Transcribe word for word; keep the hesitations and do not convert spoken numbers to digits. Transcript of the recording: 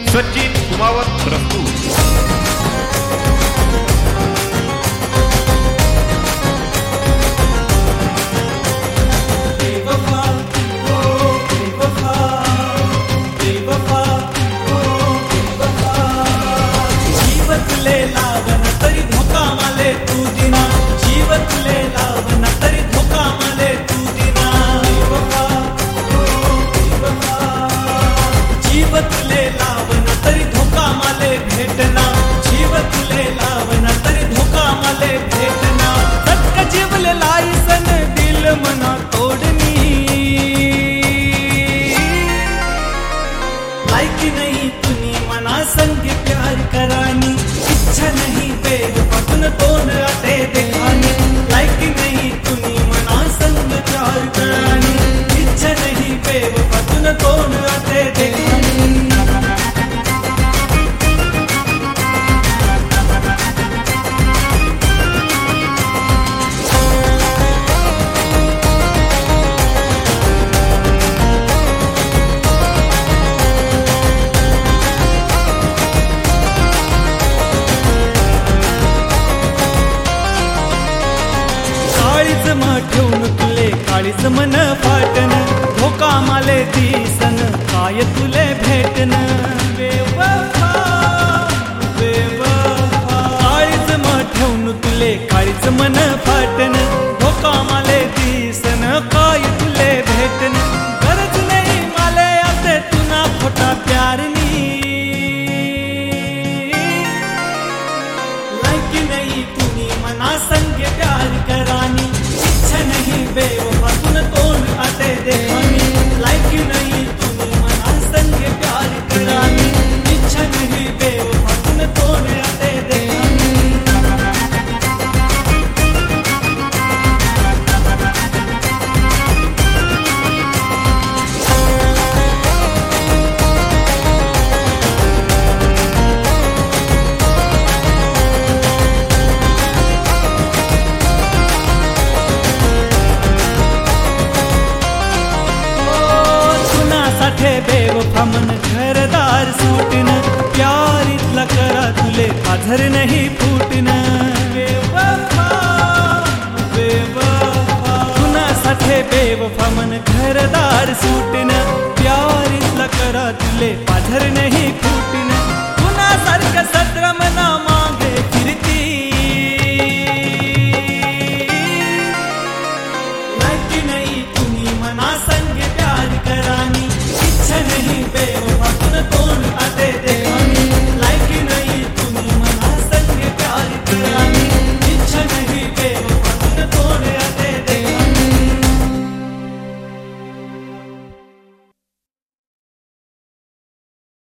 सचिन कुमावत प्रस्तुत। संग प्यार करानी इच्छा नहीं बेवफातुन तोन आते दिखानी लाइक नहीं तुनी मना संग प्यार करानी इच्छा नहीं बेवफातुन तोन आते दिखानी। ठेवून तुले काळीच मन फाटन धोका माले दिसन काय तुले भेटन बेवफा बेवफा काळीच ठेवून तुले काळीच मन फाटन धोका माले दिसन काय तुले भेटन गरज नाही माले आते तुना खोटा प्यारनी लायक नाही तुनी मना संग प्यार करानी नहीं बेवफातुन तोन आते देखानी लायक नहीं तुनी मना संग प्यार करानी इच्छा नहीं बेवफातुन तोन आते देखानी। बेवफा मन घरदार सुटन प्यारीतला करा तुले पाझर नहीं फुटन बेवफा बेवफा तुना साठे बेवफा मन घरदार सुटन प्यारीतला करा तुले पाझर नहीं फुटन तुना सारखं सत्र मना